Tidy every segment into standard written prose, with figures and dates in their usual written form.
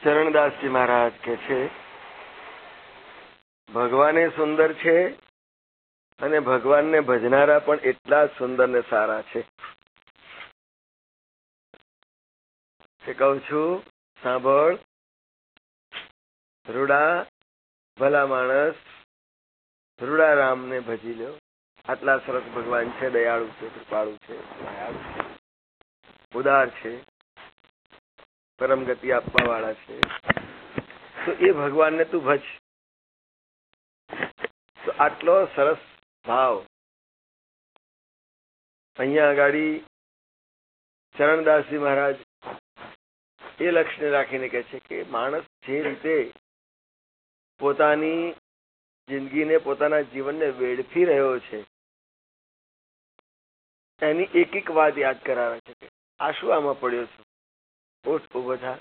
ચરણદાસજી મહારાજ કે છે, ભગવાને સુંદર છે અને ભગવાનને ભજનારા પણ એટલા જ સુંદર ને સારા છે. કહું છું સાંભળ રૂડા, ભલા માણસ, રૂડા રામને ભજી લો. આટલા સરસ ભગવાન છે, દયાળુ છે, કૃપાળુ છે, દયાળુ છે, ઉદાર છે, પરમ ગતિ આપવા વાળા છે. તો એ ભગવાનને તું ભજ. તો આટલો સરસ ભાવ અહીંયા આગળ ચરણદાસજી મહારાજ એ લક્ષ્યને રાખીને કહે છે કે માણસ જે રીતે પોતાની જિંદગીને, પોતાના જીવનને વેડફી રહ્યો છે, એની એક એક વાત યાદ કરાવે છે કે આ શું આમાં પડ્યો છું, ઉઠ ઉભો થા.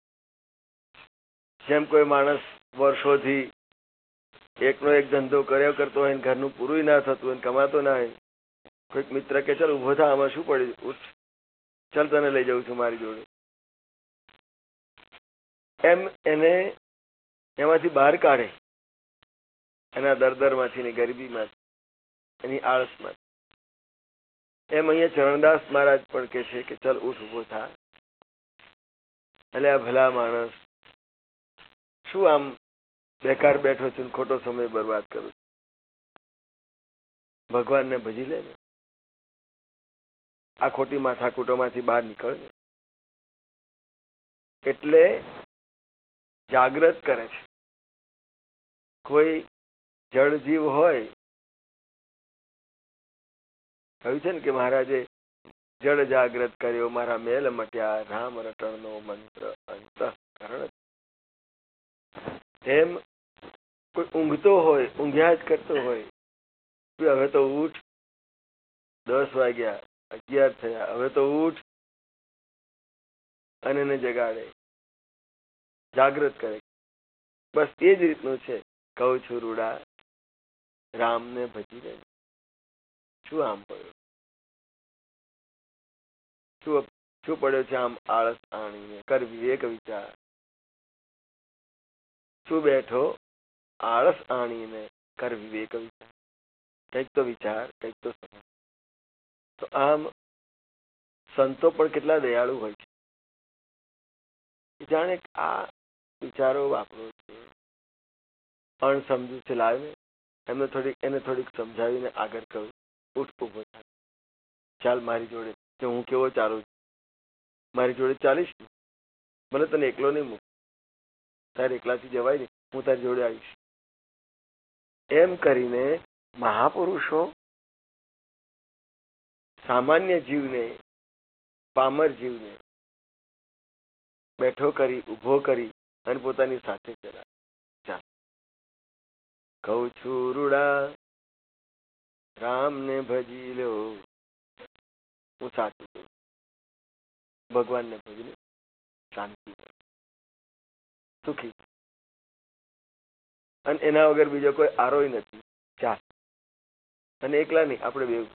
જેમ કોઈ માણસ વર્ષોથી એકનો એક ધંધો કર્યો કરતો હોય, ઘરનું પૂરું ના થતું હોય, કમાતો ના હોય, કોઈક મિત્ર કે ચાલ ઉભો થા, આમાં શું પડ્યું, ઉઠ, ચાલ તને લઈ જાઉં છું મારી જોડે. એમ એને એમાંથી બહાર કાઢે, એના દરદરમાંથી, ગરીબીમાંથી, એની આળસમાંથી. એમ અહીંયા ચરણદાસ મહારાજ પણ કે છે કે ચાલ ઉઠ ઉભો થા. એટલે આ ભલા માણસ શું આમ બેકાર બેઠો છું, ખોટો સમય બરબાદ કરું છું, ભગવાનને ભજી લે ને, આ ખોટી માથાકૂટોમાંથી બહાર નીકળ ને. એટલે જાગ્રત કરે છે. કોઈ જળજીવ હોય, કહ્યું છે ને કે મહારાજે જળ જાગ્રત કર્યો, મારા મેલ મટ્યા, રામ રટણનો મંત્ર અંતઃકરણ. એમ કોઈ ઊંઘતો હોય, ઊંઘ્યા જ કરતો હોય, હવે તો ઉઠ, 10 વાગ્યા, 11 થયા, હવે તો ઉઠ, અને એને જગાડે, જાગૃત કરે. બસ એ જ રીતનું છે. કહું છું રૂડા, રામને ભજી લે. શું આમ પડ્યો, શું પડ્યો છે આમ આળસ આણીને? કર વિવેક વિચાર. શું બેઠો આળસ આણીને? કર વિવેક વિચાર. કંઈક તો વિચાર, કંઈક તો સમજ. તો આમ સંતો પણ કેટલા દયાળુ હોય છે. જાણે આ વિચારો વાપરો છે, અણસમજુ છે, લાવે એને થોડીક સમજાવીને આગળ કહું, ઉઠ ઉભો થાય, ચાલ મારી જોડે. કે હું કેવો ચાલું છું, મારી જોડે ચાલીશ ને, ભલે તને એકલો નહીં મૂક, તારે એકલાથી જવાય ને, હું તારી જોડે આવીશ. એમ કરીને મહાપુરુષો સામાન્ય જીવને, પામર જીવને બેઠો કરી, ઉભો કરી અને પોતાની સાથે ચલાવે. ચાલ કહું છું રૂડા, રામને ભજી લો. હું સાચું છું, ભગવાનને ભજી લો, શાંતિ, સુખી. અને એના વગર બીજો કોઈ આરોય નથી. ચાલ, અને એકલા નહીં, આપણે બે.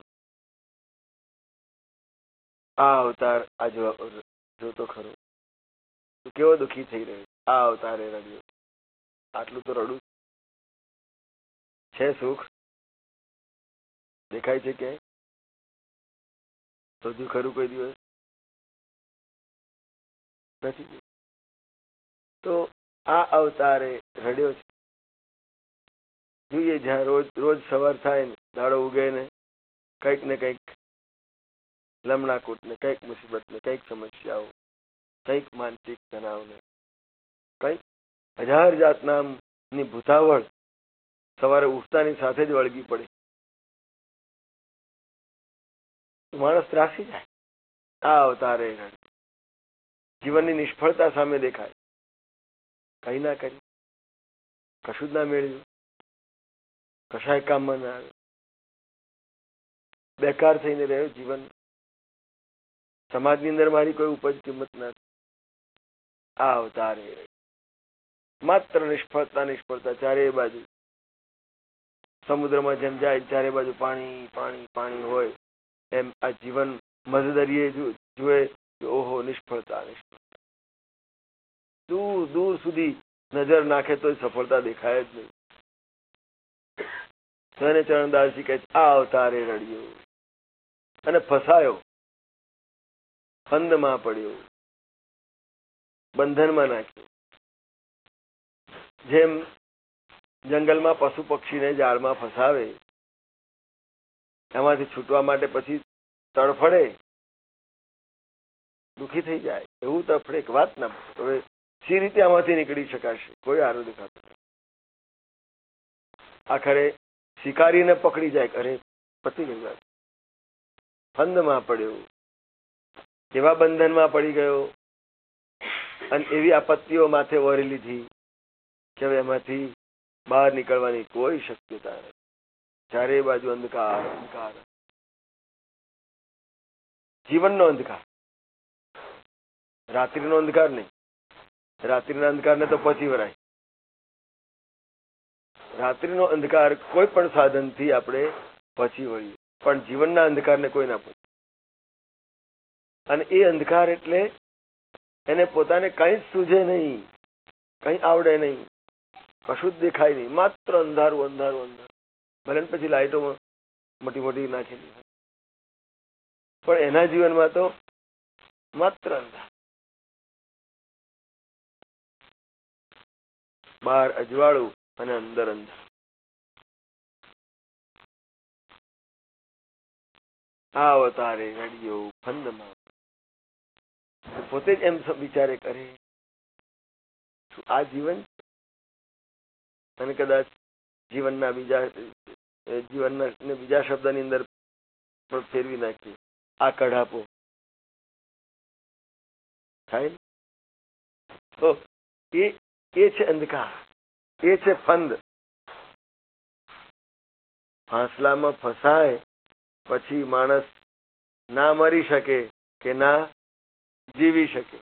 આ અવતાર આ જોતો ખરો, તું કેવો દુઃખી થઈ રહ્યો. આ અવતારે રડ્યો, આટલું તો રડું છે. સુખ દેખાય છે ક્યાંય? બધું ખરું કોઈ દિવસ નથી. તો આ અવતારે રડ્યો છે. જોઈએ જ્યાં રોજ સવાર થાય ને, દાડો ઉગે ને, કંઈક ને કંઈક લમણાકૂટ ને, કંઈક મુસીબત ને, કંઈક સમસ્યાઓ, કંઈક માનસિક તણાવ ને, કંઈક 1000 જાતના ની ભૂતાવળ સવારે ઉઠતાની સાથે જ વળગી પડે. માણસ ત્રાસી જાય. આ અવતારે જીવનની નિષ્ફળતા સામે દેખાય, કઈ ના કરી, કશું જ ના મેળવ્યું, કશાય કામમાં ના આવે, બેકાર થઈને રહ્યો જીવન. સમાજની અંદર મારી કોઈ ઉપજ કિંમત નથી. આ અવતારે માત્ર નિષ્ફળતા, નિષ્ફળતા. ચારે બાજુ સમુદ્રમાં જેમ જાય, ચારે બાજુ પાણી પાણી પાણી હોય, એમ આ જીવન મધદરિયે જુએ, ઓહો નિષ્ફળતા, નિષ્ફળતા. દૂર દૂર સુધી નજર નાખે તો સફળતા દેખાય જ નહીં. તેને ચરણદાસજી કહે આ અવતારે રડ્યો અને ફસાયો, ફંદમાં પડ્યો, બંધનમાં નાખ્યો. જેમ જંગલમાં પશુ પક્ષીને જાળમાં ફસાવે, એમાંથી છૂટવા માટે પછી તડફડે, દુઃખી થઈ જાય, એવું તડફડે. એક વાત ના, હવે સી રીતે આમાંથી નીકળી શકાશે? કોઈ આરો દેખાતો નથી. આખરે શિકારીને પકડી જાય, અરે પતી ગઈ વાત. ફંદમાં પડ્યો, એવા બંધનમાં પડી ગયો અને એવી આપત્તિઓ માથે વરી લીધી કે હવે એમાંથી બહાર નીકળવાની કોઈ શક્યતા નથી. ચારે બાજુ અંધકાર, અંધકાર, જીવનનો અંધકાર. રાત્રિનો અંધકાર નહીં. રાત્રિના અંધકારને તો પહોંચી વળાય. રાત્રિનો અંધકાર કોઈ પણ સાધનથી આપણે પહોંચી વળીએ, પણ જીવનના અંધકારને કોઈ ના પહોંચે. અને એ અંધકાર એટલે એને પોતાને કંઈ જ સૂઝે નહીં, કંઈ આવડે નહીં, કશું જ દેખાય નહીં, માત્ર અંધારું, અંધારું, અંધારું. ભલે પછી લાઈટો મોટી મોટી નાખેલી, પણ એના જીવનમાં તો માત્ર અંધાર. બહાર અજવાળું અને અંદર અંધાર. આ અવતારે રડ્યો ફંદમાં. પોતે જ એમ વિચારે કરે આ જીવન, અને કદાચ જીવનના બીજા શબ્દની અંદર પણ ફેરવી નાખીએ, આ કઢાપો થાય. તો એ છે અંધકાર, એ છે ફંદ. ફાંસલામાં ફસાય પછી માણસ ના મરી શકે કે ના જીવી શકે,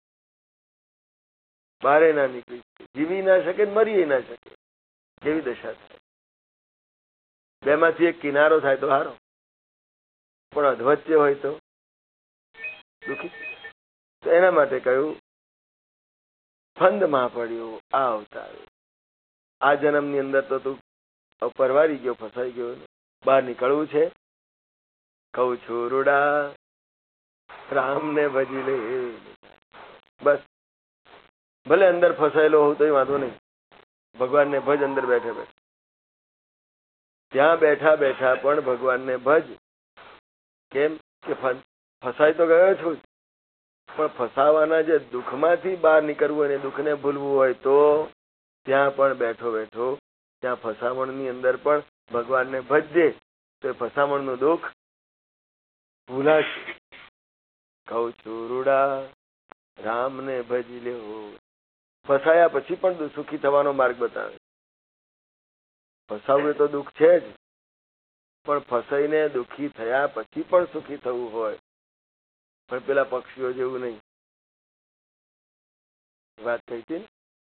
બારે ના નીકળી શકે, જીવી ના શકે, મરી ના શકે, એવી દશા થાય. બેમાંથી એક કિનારો થાય તો સારો, પણ અધવચ્ચે હોય તો દુઃખી. તો એના માટે કહ્યું ફંદમાં પડ્યો આ અવતાર. આ જન્મની અંદર તો તું પરવારી ગયો, ફસાઈ ગયો, બહાર નીકળવું છે. કહું છું રૂડા રામને ભજી લે. બસ ભલે અંદર ફસાયેલો હોઉં તો વાંધો નહીં, ભગવાનને ભજ. અંદર બેઠે બેઠે, ત્યાં બેઠા બેઠા પણ ભગવાનને ભજ. કેમ કે ફસાઈ તો ગયો છું, પણ ફસાવાના જે દુઃખમાંથી બહાર નીકળવું અને દુઃખને ભૂલવું હોય તો ત્યાં પણ બેઠો બેઠો ત્યાં ફસામણની અંદર પણ ભગવાનને ભજજે, તો એ ફસામણનું દુઃખ ભૂલાશે. કહું છું રૂડા રામને ભજી લેવો. ફસાયા પછી પણ સુખી થવાનો માર્ગ બતાવે. ફસાવું તો દુઃખ છે જ, પણ ફસાઈને દુઃખી થયા પછી પણ સુખી થવું હોય, પણ પેલા પક્ષીઓ જેવું નહીં. વાત કહી હતી ને,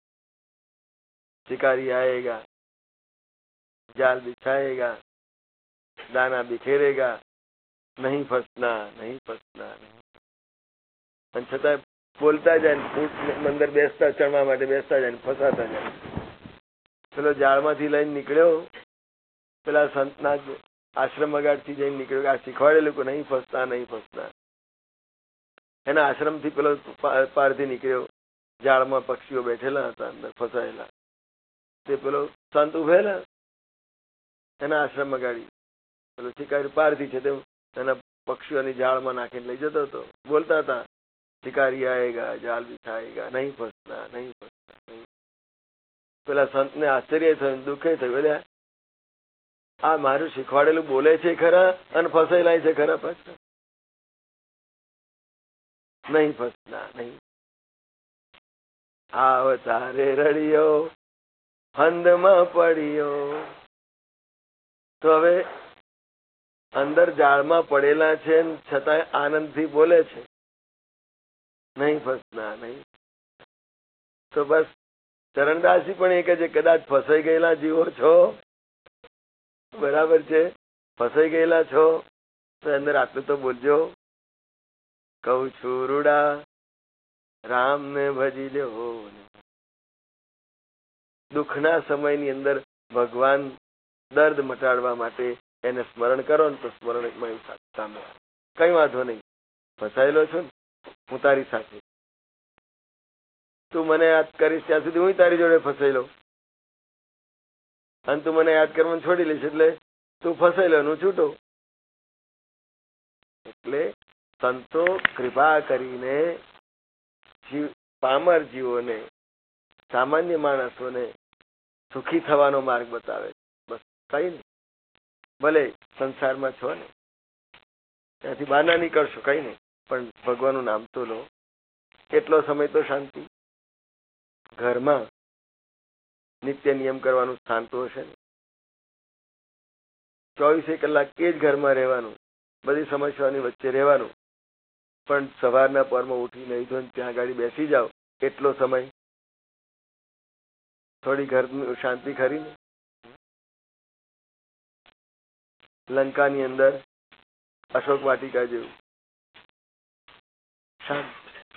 शिकारी आएगा, जाल बिछाएगा, दाना बिखेरेगा, नहीं फंसना, नहीं फंसना, नहीं. અને છતાં બોલતા જાય, અંદર બેસતા, ચણવા માટે બેસતા જાય, ફસાતા જાય. પેલો જાળમાંથી લઈને નીકળ્યો, પેલા સંતના આશ્રમ અગાડથી જઈને નીકળ્યો, આ શીખવાડેલું કે નહીં ફસતા, નહીં ફસતા. એના આશ્રમથી પેલો પારથી નીકળ્યો, જાળમાં પક્ષીઓ બેઠેલા હતા અંદર ફસાયેલા. તે પેલો સંત ઉભેલા એના આશ્રમ અગાડી, પેલો શિકારી પારથી છે તે એના પક્ષીઓની જાળમાં નાખીને લઈ જતો હતો. બોલતા હતા, શિકારી આએગા, જાલ બિછાએગા, નહીં ફસના, નહીં ફસના, નહીં. પેલા સંતને આશ્ચર્ય થયું, દુઃખે થયું. એટલે આ મારું શીખવાડેલું બોલે છે ખરા અને ફસાયેલા છે ખરા પાછા. નહીં ફસના, નહીં. આવતારે રડ્યો, ફંદમાં પડ્યો. તો હવે અંદર જાળમાં પડેલા છે છતાં આનંદથી બોલે છે, નહીં ફસના, નહીં. તો બસ ચરણદાસજી પણ એ કહે છે, કદાચ ફસાઈ ગયેલા જીવો છો, બરાબર છે, ફસાઈ ગયેલા છો તો અંદર આટલું તો બોલજો. કહું છું રૂડા રામને ભજી લ્યો. દુઃખના સમયની અંદર ભગવાન દર્દ મટાડવા માટે એને સ્મરણ કરો ને તો સ્મરણ સામે કઈ વાંધો નહીં. ફસાયેલો છું ને હું તારી સાથે, તું મને યાદ કરીશ ત્યાં સુધી હું તારી જોડે ફસાયેલો, અને તું મને યાદ કરવાનું છોડી લઈશ એટલે તું ફસાયેલો હું છૂટો. એટલે સંતો કૃપા કરીને પામર જીવોને, સામાન્ય માણસોને સુખી થવાનો માર્ગ બતાવે. બસ કઈ નહીં. ભલે સંસારમાં છો ને ત્યાંથી બહાર ના નીકળશો કઈ નહીં, પણ ભગવાનનું નામ તો લો. એટલો સમય તો શાંતિ. ઘરમાં નિત્ય નિયમ કરવાનું સ્થાન તો હશે ને. 24 કલાક એ જ ઘરમાં રહેવાનું, બધી સમસ્યાઓની વચ્ચે રહેવાનું. પણ સવારના પરમાં ઉઠી નહીં ધોઈને ત્યાં ગાડી બેસી જાઓ એટલો સમય થોડી ઘરની શાંતિ ખરી ને. લંકાની અંદર અશોક વાટિકા જેવું શાંત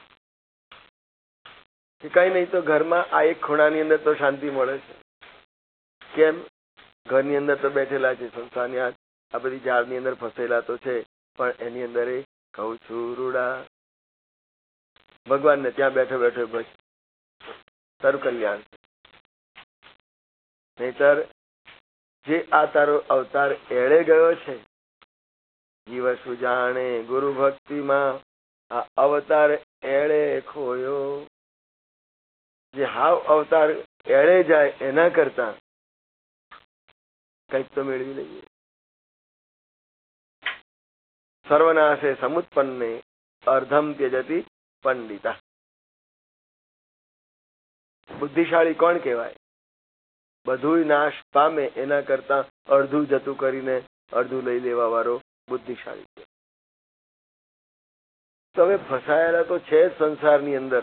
કે કઈ નહીં તો ઘરમાં આ એક ખૂણાની અંદર તો શાંતિ મળે છે. કેમ? ઘરની અંદર તો બેઠેલા છે, સંસારની આ બધી ઝાડની અંદર ફસેલા તો છે, પણ એની અંદર એ કહું છું રૂડા ભગવાનને ત્યાં બેઠો બેઠો બસ તારું કલ્યાણ. નહીતર જે આ તારો અવતાર એળે ગયો છે, જીવ શું જાણે ગુરુ ભક્તિમાં આ અવતાર એળે ખોયો. જે હાવ અવતાર એળે જાય એના કરતા કંઈક તો મેળવી લઈએ. સર્વનાશે સમુત્પન્ને અર્ધમ ત્યજતી પંડિતા. બુદ્ધિશાળી કોણ કહેવાય? બધું નાશ પામે એના કરતા અડધું જતું કરીને અડધું લઈ લેવા વાળો બુદ્ધિશાળી છે. તો હવે ફસાયેલા તો છે જ સંસારની અંદર,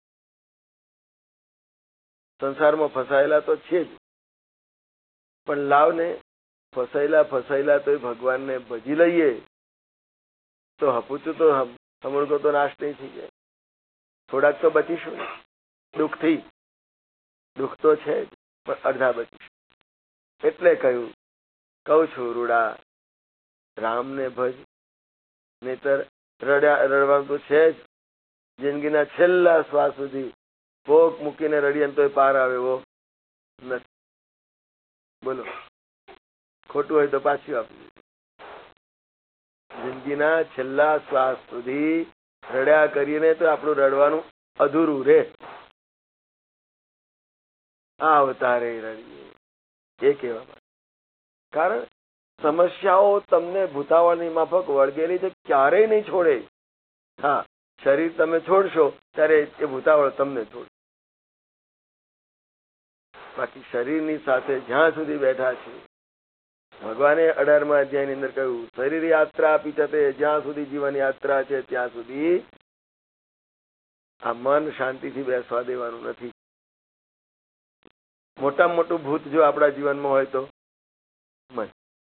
સંસારમાં ફસાયેલા તો છે જ, પણ લાવને ફસાયેલા તો ભગવાનને ભજી લઈએ તો હપુચું તો હમણકો તો નાશ નહીં થઈ જાય. થોડાક તો બચીશું દુઃખથી. દુઃખ તો છે જ પણ અડધા બચીશું. એટલે કહું છું રૂડા રામને ભજ. નહીતર રડવાનું તો છે જ. જિંદગીના છેલ્લા શ્વાસ સુધી ભોગ મૂકીને રડીએ તો પાર આવે એવો નથી. બોલો, ખોટું હોય તો પાછું આપી. જિંદગીના છેલ્લા શ્વાસ સુધી રડ્યા કરીને તો આપણું રડવાનું અધૂરું રે. આ અવતારે રડીએ એ કહેવામાં. કારણ સમસ્યાઓ તમને ભૂતાવળની માફક વળગેલી છે, ક્યારેય નહીં છોડે. હા, શરીર તમે છોડશો ત્યારે એ ભૂતાવળ તમને છોડશે. બાકી શરીરની સાથે જ્યાં સુધી બેઠા છે, ભગવાને 18મા અધ્યાયની અંદર કહ્યું શરીર યાત્રા આપી છે, જ્યાં સુધી જીવન યાત્રા છે ત્યાં સુધી આ મન શાંતિથી બેસવા દેવાનું નથી. મોટામાં મોટું ભૂત જો આપણા જીવનમાં હોય તો મન.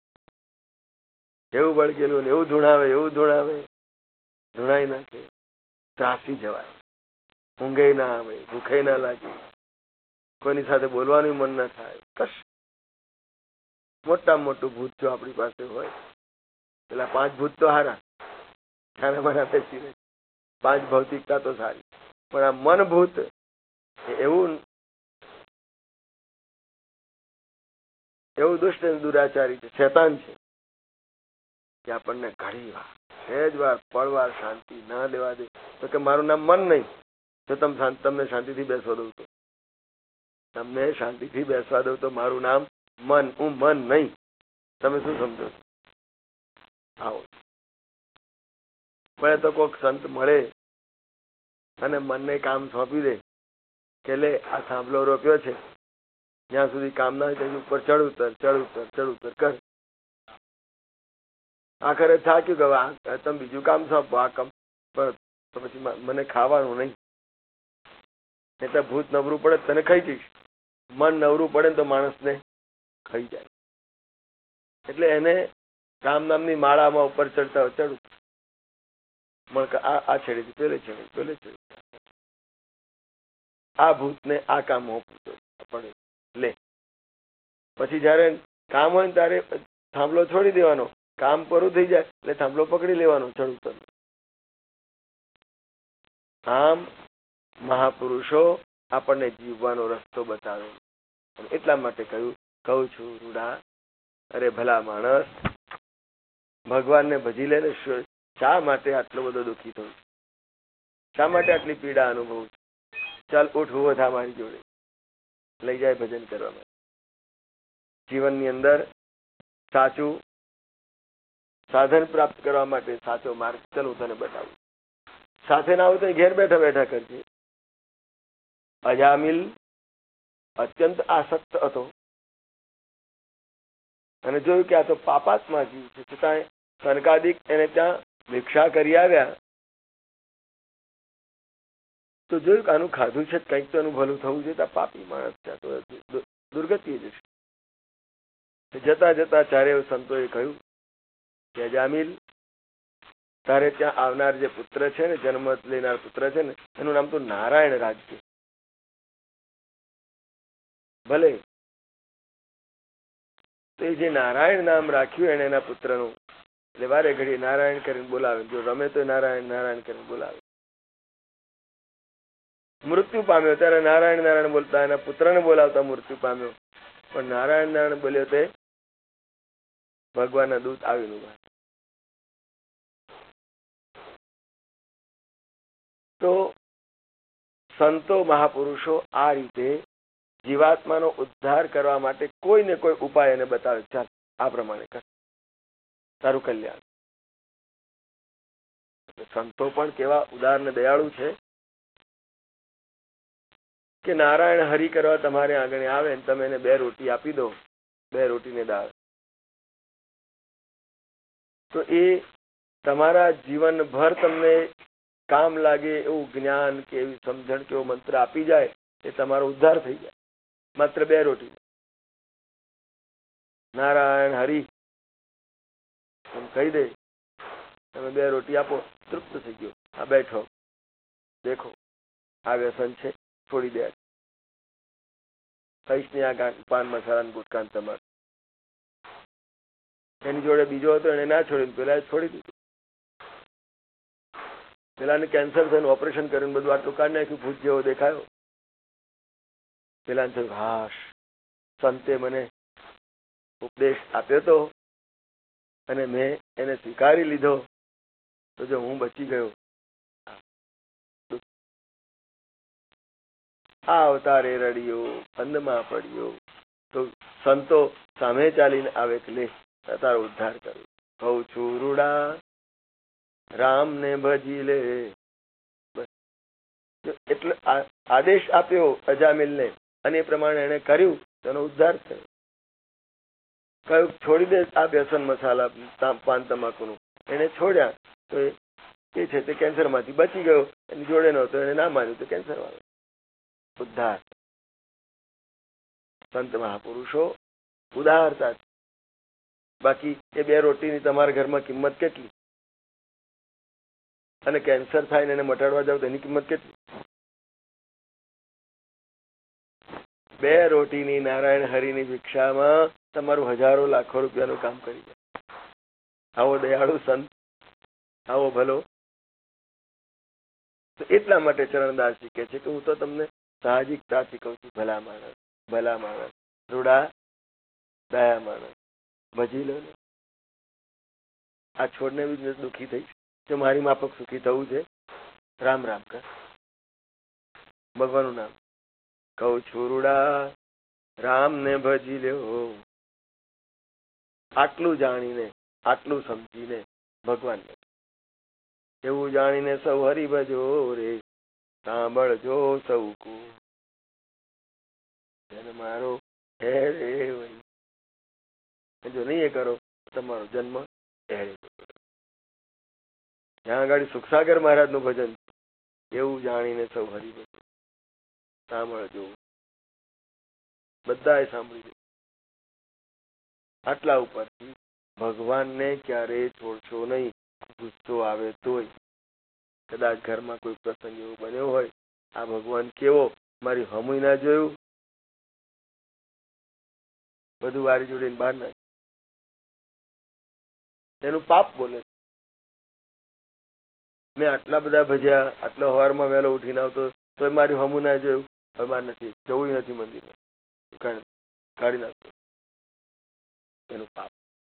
એવું વળગેલું ને એવું ધૂણાવે ધૂણાઈ નાખે, ત્રાસી જવાય, ઊંઘે ના આવે, ભૂખે ના લાગે, કોઈની સાથે બોલવાનું મન ના થાય. કશ મોટામાં મોટું ભૂત જો આપણી પાસે હોય, પેલા 5 ભૂત તો હારા ખાના માના બેસી રહે, 5 ભૌતિકતા તો સારી, પણ આ મન ભૂત એવું દુષ્ટ દુરાચારી છે, શેતાન છે કે આપણને ઘણી વાર સહેજ વાર પળવાર શાંતિ ના લેવા દે. તો કે મારું નામ મન નહીં, જો તમને શાંતિથી બેસવા દઉં તો તમને શાંતિથી બેસવા દઉં તો મારું નામ મન, હું મન નહીં. તમે શું સમજો છો? આવો મળે તો કોઈક સંત મળે અને મનને કામ સોંપી દે કે લે આ થાંભલો રોપ્યો છે, જ્યાં સુધી કામ ના હોય તેની ઉપર ચડ ઉતર કર. આખરે થાક્યું કે તમે બીજું કામ સોંપો, આ કામ પણ પછી મને ખાવાનું નહીં. એટલે ભૂત નવરું પડે તને ખાઈ જઈશ, મન નવરું પડે તો માણસને ખાઈ જાય. એટલે એને કામ નામની માળામાં ઉપર ચડતા ચડું, આ છેડેથી પેલે છેડે આ ભૂતને આ કામ મોકલું પડે લે. પછી જયારે કામ હોય ને ત્યારે થાંભલો છોડી દેવાનો, કામ પૂરું થઈ જાય એટલે થાંભલો પકડી લેવાનો ચડ ઉતર. આમ મહાપુરુષો આપણને જીવવાનો રસ્તો બતાવે. એટલા માટે કહું છું રૂડા, અરે ભલા માણસ, ભગવાનને ભજી લે ને. શા માટે આટલો બધો દુઃખી થયું? શા માટે આટલી પીડા અનુભવું? ચાલ ઉઠ, ઉભો થા મારી જોડે, લઈ જાય ભજન કરવા માટે. જીવનની અંદર સાચું સાધન પ્રાપ્ત કરવા માટે સાચો માર્ગ ચાલ હું તને બતાવું. સાથે ના આવું તો ઘેર બેઠા બેઠા કરજે. અજામિલ અત્યંત આસક્ત હતો અને જોયું કે આ તો પાપાત્મા જીવ છે, છતાં સનકાદિક એને ત્યાં ભિક્ષા કરી આવ્યા તો જોયું કે આનું ખાધું છે કંઈક તો એનું ભલું થવું છે. તો પાપી માણસ છે, તો દુર્ગતિ જશે. જતા જતા ચારે સંતોએ કહ્યું કે અજામિલ, તારે ત્યાં આવનાર જે પુત્ર છે ને, જન્મ લેનાર પુત્ર છે ને, એનું નામ તો નારાયણ રાખજે. ભલે. તો એ જે નારાયણ નામ રાખ્યું એને એના પુત્રનું, એટલે વારે ઘડી નારાયણ કરીને બોલાવે. જો રમે તો નારાયણ નારાયણ કરીને બોલાવે. મૃત્યુ પામ્યો ત્યારે નારાયણ નારાયણ બોલતા એના પુત્રને બોલાવતા મૃત્યુ પામ્યો. પણ નારાયણ નારાયણ બોલ્યો તે ભગવાનના દૂત આવીને ઉભા. તો સંતો મહાપુરુષો આ રીતે જીવાત્માનો ઉદ્ધાર કરવા માટે કોઈ ને કોઈ ઉપાય એને બતાવે. ચાલ આ પ્રમાણે કર, તારું કલ્યાણ. સંતો પણ કેવા ઉદાર ને દયાળુ છે કે નારાયણ હરિ કરવા તમારે આગળ આવે ને તમે એને 2 રોટી આપી દો, 2 રોટીને દાળ, તો એ તમારા જીવનભર તમને કામ લાગે એવું જ્ઞાન કે એવી સમજણ કે એવો મંત્ર આપી જાય એ તમારો ઉદ્ધાર થઈ જાય. માત્ર 2 રોટી. નારાયણ હરિ એમ કહી દે, તમે 2 રોટી આપો, તૃપ્ત થઈ ગયો. આ બેઠો, દેખો આ વ્યસન છે, છોડી દે. કહીશ નહીં આ પાન મસાલા ગુટકાન તમારે. એની જોડે બીજો હતો એને ના છોડીને પેલા છોડી દીધું. પેલાને કેન્સર થઈને ઓપરેશન કરીને બધું આટલું કાઢી નાખ્યું, ભૂત જેવો દેખાયો. પેલાને થયું હાશ, સંતે મને ઉપદેશ આપ્યો હતો અને મેં એને સ્વીકારી લીધો, તો જો હું બચી ગયો. આ અવતારે રડ્યો, ફંદમાં પડ્યો. તો સંતો સામે ચાલીને આવે કે લે તારો ઉદ્ધાર કર્યો. કહું છું રૂડા, રામને ભજી લે. એટલે આદેશ આપ્યો અજામિલને અને એ પ્રમાણે એને કર્યું, તેનો ઉદ્ધાર થયો. કયું છોડી દે આ વ્યસન મસાલા પાન તમાકુનું. એને છોડ્યા તો એ છે તે કેન્સર માંથી બચી ગયો. એની જોડે નહોતો, એને ના માન્યું તો કેન્સર વાળો. ઉદ્ધાર. સંત મહાપુરુષો ઉદારતા. બાકી એ 2 રોટીની તમારા ઘરમાં કિંમત કેટલી? અને કેન્સર થાય ને એને મટાડવા જાવ તો એની કિંમત કેટલી? 2 રોટીની નારાયણ હરિની ભિક્ષામાં તમારું હજારો લાખો રૂપિયાનું કામ કરી જાય. આવો દયાળુ સંત, આવો ભલો. તો એટલા માટે ચરણદાસજી કહે છે કે હું તો તમને સાહજિકતાથી કહું છું, ભલા માણસ, ભલા માણસ, રૂડા, દયા માણસ, ભજી લો ને. આ છોડને બી દુઃખી થઈ, જો મારી માફક સુખી થવું છે, રામ રામ કર, ભગવાનનું નામ. કહું છું રૂડા, રામને ભજી લ્યો. આટલું જાણીને, આટલું સમજીને ભગવાનને એવું જાણીને સૌ હરિ ભજો રે, સાંભળજો સૌ કો. મારો હેરે જો નહીં એ કરો તમારો જન્મ હેરે. જ્યાં આગળ સુખસાગર મહારાજ નું ભજન, એવું જાણીને સૌ હરિ ભજો, સાંભળજો. બધાએ સાંભળી. આટલા ઉપરથી ભગવાનને ક્યારેય છોડશો નહીં. ગુસ્સો આવે તોય, કદાચ ઘરમાં કોઈ પ્રસંગ એવો બન્યો હોય, આ ભગવાન કેવો મારી હમુય ના જોયું, બધું વારી જોડીને બહાર નાખ. એનું પાપ બોલે. મેં આટલા બધા ભજ્યા, આટલા સવારમાં વહેલો ઉઠીને આવતો તો મારી હમું ના જોયું, હવે મારે નથી જવું નથી મંદિરમાં, કાઢી નાખતો. એનું પાપ.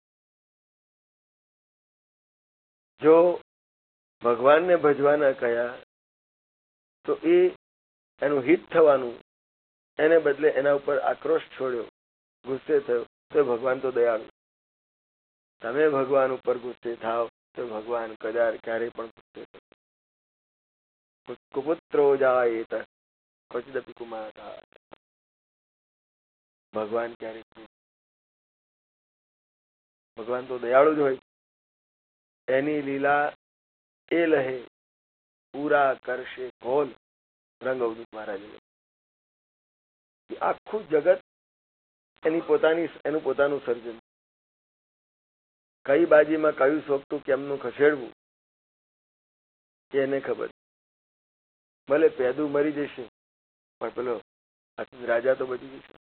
જો ભગવાનને ભજવાના કયા તો એનું હિત થવાનું, એને બદલે એના ઉપર આક્રોશ છોડ્યો, ગુસ્સે થયો, તો ભગવાન તો દયાળુ. તમે ભગવાન ઉપર ગુસ્સે થાવ તો ભગવાન ક્યારેય પણ ગુસ્સે થશે. કુપુત્રો જાયેત ક્વચિદપિ કુમારઃ. ભગવાન ક્યારેય, ભગવાન તો દયાળુ જ હોય. એની લીલા એ લહે પૂરા કરશે ઘોલ. રંગ અવધૂત મહારાજ, આખું જગત એનું પોતાનું સર્જન. કઈ બાજીમાં કયું સોગતું કેમનું ખસેડવું એને ખબર. ભલે પેદું મરી જશે પણ પેલો રાજા તો બચી જશે.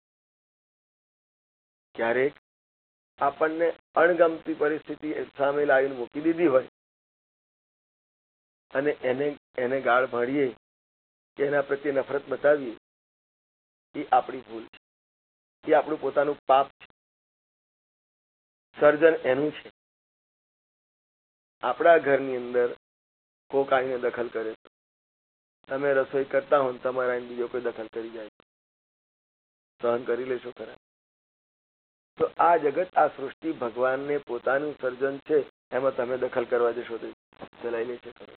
ક્યારેક આપણને અણગમતી પરિસ્થિતિ સામે લાવીને મૂકી દીધી હોય અને એને ગાળ ભણીએ કે એના પ્રત્યે નફરત બતાવીએ, એ આપણી ભૂલ છે. એ આપણું પોતાનું પાપ છે. સર્જન એનું છે. આપણા ઘરની અંદર કોક આવીને દખલ કરે છે. તમે રસોઈ કરતા હો તમારા બીજો કોઈ દખલ કરી જાય, સહન કરી લેશો ખરા? તો આ જગત, આ સૃષ્ટિ ભગવાનને પોતાનું સર્જન છે, એમાં તમે દખલ કરવા જશો તો ચલાવી લેશે ખરો?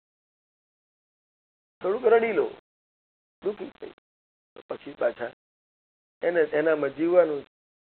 થોડુંક રડી લો, દુઃખી થઈ, પછી પાછા એનામાં જીવવાનું.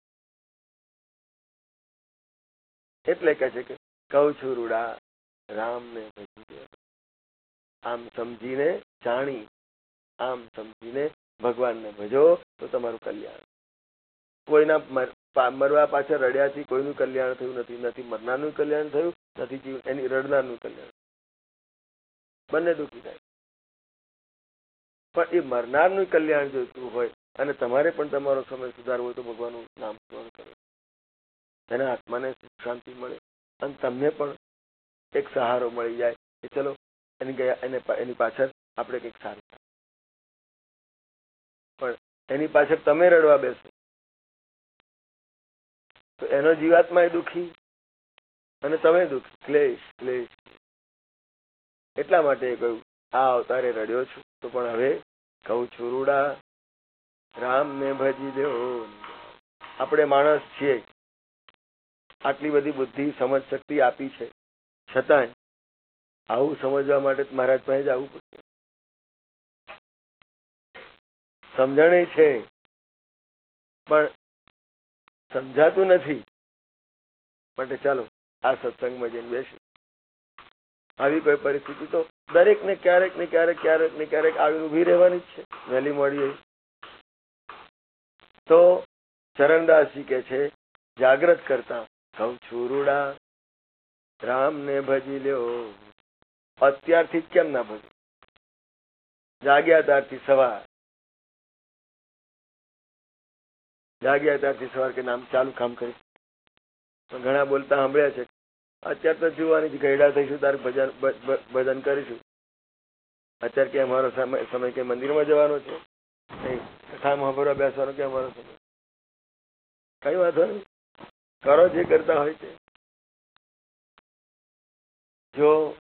એટલે કહે છે કે કહું છું રૂડા રામને ભજી દે. આમ સમજીને જાણી, આમ સમજીને ભગવાનને ભજો તો તમારું કલ્યાણ. કોઈના મરવા પાછળ રડ્યાથી કોઈનું કલ્યાણ થયું નથી. નથી મરનારનું કલ્યાણ થયું, નથી એની રડનારનું કલ્યાણ. બંને દુઃખી થાય. પણ એ મરનારનું કલ્યાણ જોઈતું હોય અને તમારે પણ તમારો સમય સુધારવો હોય તો ભગવાનનું નામ સ્મરણ કરો. એના આત્માને શાંતિ મળે અને તમને પણ એક સહારો મળી જાય કે ચલો એની પાછળ આપણે કંઈક સારું થાય. પણ એની પાછળ તમે રડવા બેસો તો એનો જીવાત્મા એ દુઃખી અને તમે દુઃખી. ક્લેશ ક્લેશ. એટલા માટે કહ્યું આ અવતારે રડ્યો છું તો પણ હવે કહું છું રૂડા રામને ભજી દો. આપણે માણસ છીએ, આટલી બધી બુદ્ધિ સમજ શક્તિ આપી છે, છતાંય આવું સમજવા માટે મહારાજ પાસે જ આવવું પડશે. સમજણ છે પણ સમજાતું નથી. માટે ચાલો આ સત્સંગમાં જઈને બેસી. આવી કોઈ પરિસ્થિતિ તો દરેક ને ક્યારેક ને ક્યારેક આવી ઉભી રહેવાની જ છે, વહેલી મોડી. તો ચરણદાસજી કે છે જાગ્રત કરતા કહું છું રૂડા રામને ભજી લ્યો. અત્યારથી જ કેમ ના ભજો? જાગ્યા ત્યારથી સવાર, જાગ્યા ત્યારથી સવાર કે નામ ચાલુ કામ કરી. પણ ઘણા બોલતા સાંભળ્યા છે અત્યારે તો જોવાની ગયડા થઈશું તારે ભજન કરીશું. અત્યારે કે અમારો સમય કે મંદિરમાં જવાનો છે, કથા સાંભળવા બેસવાનો કે અમારો સમય. કઈ વાંધો નહીં, કરો જે કરતા હોય છે. જો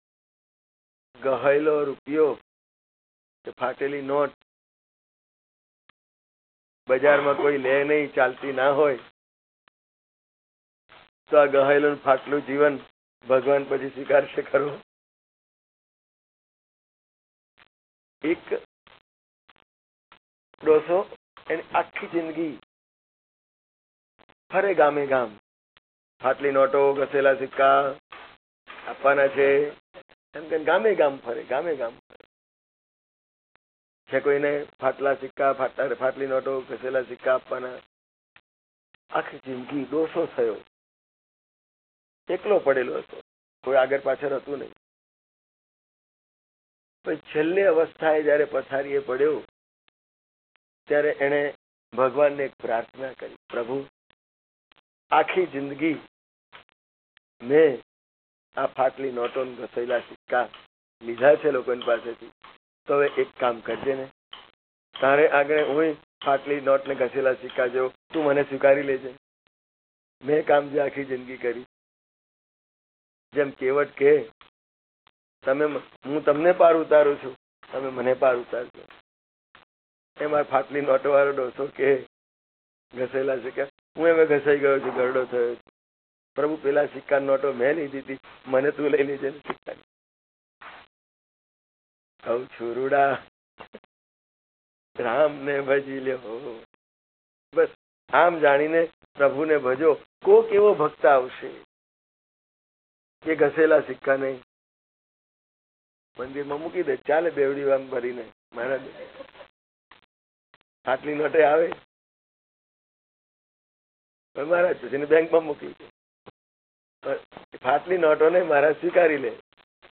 ગહેલો રૂપિયો કે ફાટેલી નોટ બજારમાં કોઈ લે નહીં, ચાલતી ના હોય તો આ ગહેલું ફાટલું જીવન ભગવાન પછી સ્વીકારશે ખરું? એક ડોસો એની આખી જિંદગી ફરે ગામે ગામ, ફાટલી નોટો ઘસેલા સિક્કા આપવાના છે એમ કે ગામે ગામ ફરે, ગામે ગામ ફરે છે. કોઈને ફાટલા સિક્કા, ફાટલી નોટો ઘસેલા સિક્કા આપવાના. આખી જિંદગી ડોસો થયો, એકલો પડેલો હતો, કોઈ આગળ પાછળ હતું નહીં. પછી છેલ્લે અવસ્થાએ જયારે પથારીએ પડ્યો ત્યારે એણે ભગવાનને એક પ્રાર્થના કરી, પ્રભુ આખી જિંદગી મેં આ ફાટલી નોટો ઘસેલા સિક્કા લીધા છે લોકોની પાસેથી, તો હવે એક કામ કરજે ને, તારે આગળ હું ફાટલી નોટ ને ઘસેલા સિક્કા જેવો તું મને સ્વીકારી લેજે. મેં કામ જે આખી જિંદગી કરી, જેમ કેવટ કે હું તમને પાર ઉતારું છું, તમે મને પાર ઉતારજો. એમાં ફાટલી નોટો વાળો ડોસો કે ઘસેલા સિક્કા હું એમાં ઘસાઈ ગયો છું, ગરડો થયો છું. પ્રભુ પેલા સિક્કા નોટો મેં લીધી હતી, મને તું લઈ લેજે સિક્કા. કહું છું રૂડા રામ ને ભજી લ્યો. બસ આમ જાણીને પ્રભુને ભજો. કોક એવો ભક્ત આવશે કે ઘસેલા સિક્કા નહીં, મંદિરમાં મૂકી દે, ચાલે બેવડી આમ ભરીને. મહારાજ આટલી નોટે આવે, મહારાજ પછી બેંકમાં મૂકી દે. ફાટલી નોટોને મહારાજ સ્વીકારી લે.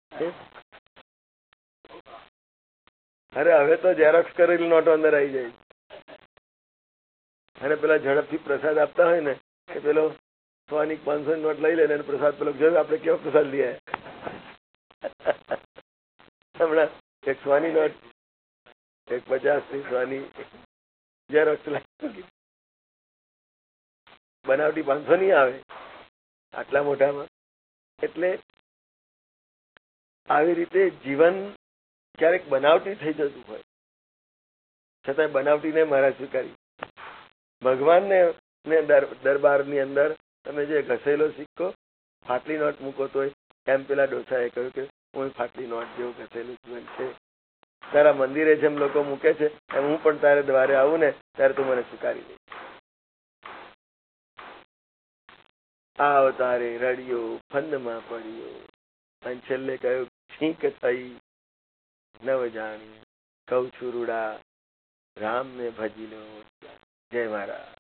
અરે હવે તો ઝેરોક્સ કરેલી નોટો અંદર આવી જાય. અને પેલા ઝડપથી પ્રસાદ આપતા હોય ને કે પેલો 100 ની 500 ની નોટ લઈ લે ને પ્રસાદ પેલો જોયું આપણે કેવો પ્રસાદ લઈએ. હમણાં એક 100 ની નોટ, એક 50 ની 100 ની ઝેરોક્સ બનાવટી 500 ની આવે આટલા મોટામાં. એટલે આવી રીતે જીવન ક્યારેક બનાવટી થઈ જતું હોય, છતાં બનાવટીને મહારાજ સ્વીકારી. ભગવાનને દરબારની અંદર તમે જે ઘસેલો સિક્કો ફાટલી નોટ મૂકો તો એમ પેલા ડોસાએ કહ્યું કે હું ફાટલી નોટ જેવું ઘસેલું જીવન છે, તારા મંદિરે જેમ લોકો મૂકે છે એમ હું પણ તારે દ્વારે આવું ને ત્યારે તું મને સ્વીકારી દે. આ અવતારે રડ્યો, ફંદમાં પડ્યો, અને છેલ્લે કહ્યું છીંક થઈ નવ જાણી. કહું છું રૂડા રામને ભજી લો. જય મહારાજ.